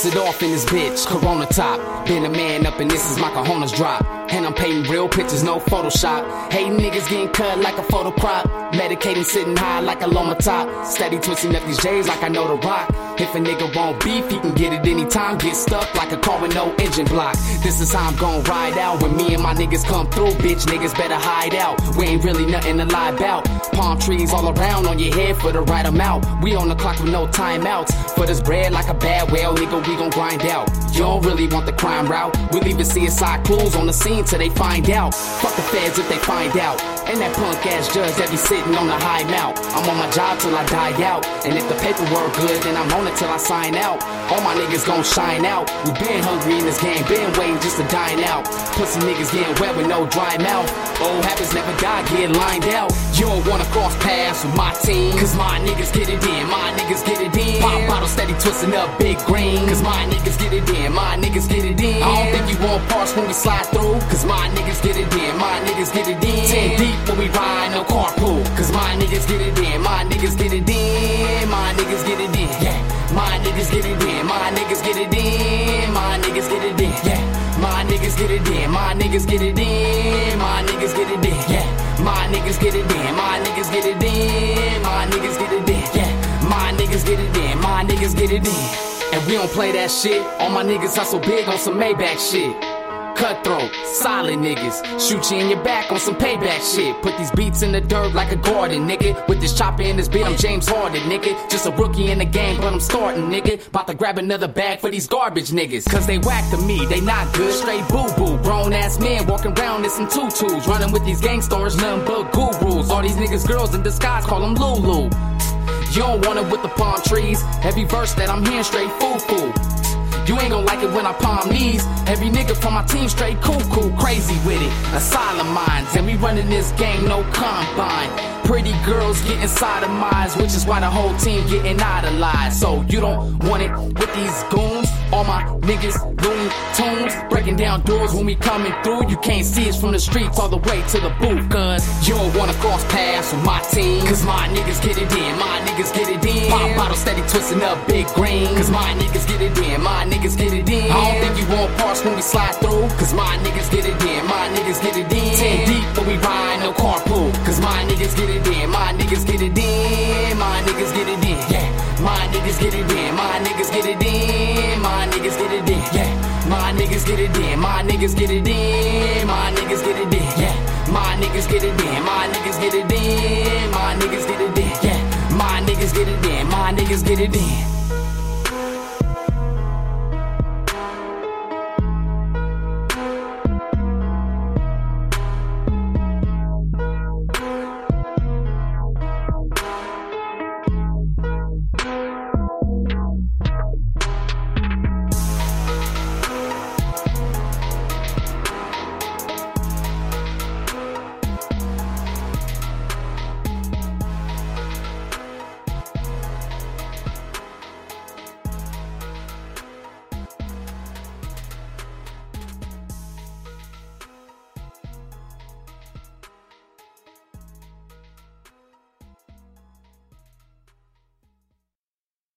bust it off in this bitch, Corona top. Been a man up and this is my cojones drop. And I'm painting real pictures, no Photoshop. Hating niggas getting cut like a photo crop. Medicating sitting high like a Loma top. Steady twisting up these J's like I know the rock. If a nigga want beef, he can get it anytime. Get stuck like a car with no engine block. This is how I'm gon' ride out. When me and my niggas come through, bitch niggas better hide out. We ain't really nothing to lie about. Palm trees all around on your head for the right amount. We on the clock with no timeouts. For this bread like a bad whale, nigga, we gon' grind out. You don't really want the crime route. We leaving CSI clues on the scene till they find out. Fuck the feds if they find out. And that punk ass judge that be sitting on the high mount. I'm on my job till I die out. And if the paperwork good, then I'm on it till I sign out. All my niggas gon' shine out. We been hungry in this game, been waiting just to dine out. Pussy niggas getting wet with no dry mouth. Old habits never die, get lined out. You don't wanna cross paths with my team, cause my niggas get it in, my niggas get it in. Pop bottle steady twisting up big green, cause my niggas get it in, my niggas get it in. I don't think you want parts when we slide through, cause my niggas get it in, my niggas get it in. 10 deep when we ride, no carpool, cause my niggas get it in, my niggas get it in, my niggas get it in. Yeah, my niggas get it in, my niggas get it in, my niggas get it in. Yeah, my niggas get it in, my niggas get it in, my niggas get it in. Yeah, my niggas get it in, my niggas get it in, my niggas get it in. Yeah, my niggas get it in, my niggas get it in. And we don't play that shit. All my niggas hustle big on some Maybach shit. Cutthroat, solid niggas. Shoot you in your back on some payback shit. Put these beats in the dirt like a garden, nigga. With this chopper in this beat, I'm James Harden, nigga. Just a rookie in the game, but I'm starting, nigga. About to grab another bag for these garbage niggas. Cause they whack to me, they not good. Straight boo-boo, grown ass men walking around in some tutus. Running with these gangsters, nothing but gurus. All these niggas girls in disguise, call them Lulu. You don't want it with the palm trees. Every verse that I'm hearing straight foo-foo. You ain't gon' like it when I palm these. Every nigga from my team straight cool, crazy with it. Asylum minds, and we running this game, no combine. Pretty girls getting sodomized, which is why the whole team getting idolized. So you don't want it with these goons. All my niggas Looney Tunes, breaking down doors when we coming through. You can't see us from the streets all the way to the booth. Cause you don't wanna cross paths with my team, cause my niggas get it in, my niggas get it in. Pop bottle steady twisting up big green, cause my niggas get it in, my niggas get it in. I don't think you want parts when we slide through, cause my niggas get it in, my niggas get it in. 10 deep when we ride, no carpool, cause my niggas get it in, my niggas get it in, my niggas get it in. Yeah, my niggas get it in, my niggas get it in, my niggas get it in. Yeah, my niggas get it in, my niggas get it in, my niggas get it in. Yeah, my niggas get it in, my niggas get it in, my niggas get it in. Yeah, my niggas get it in, my niggas get it in.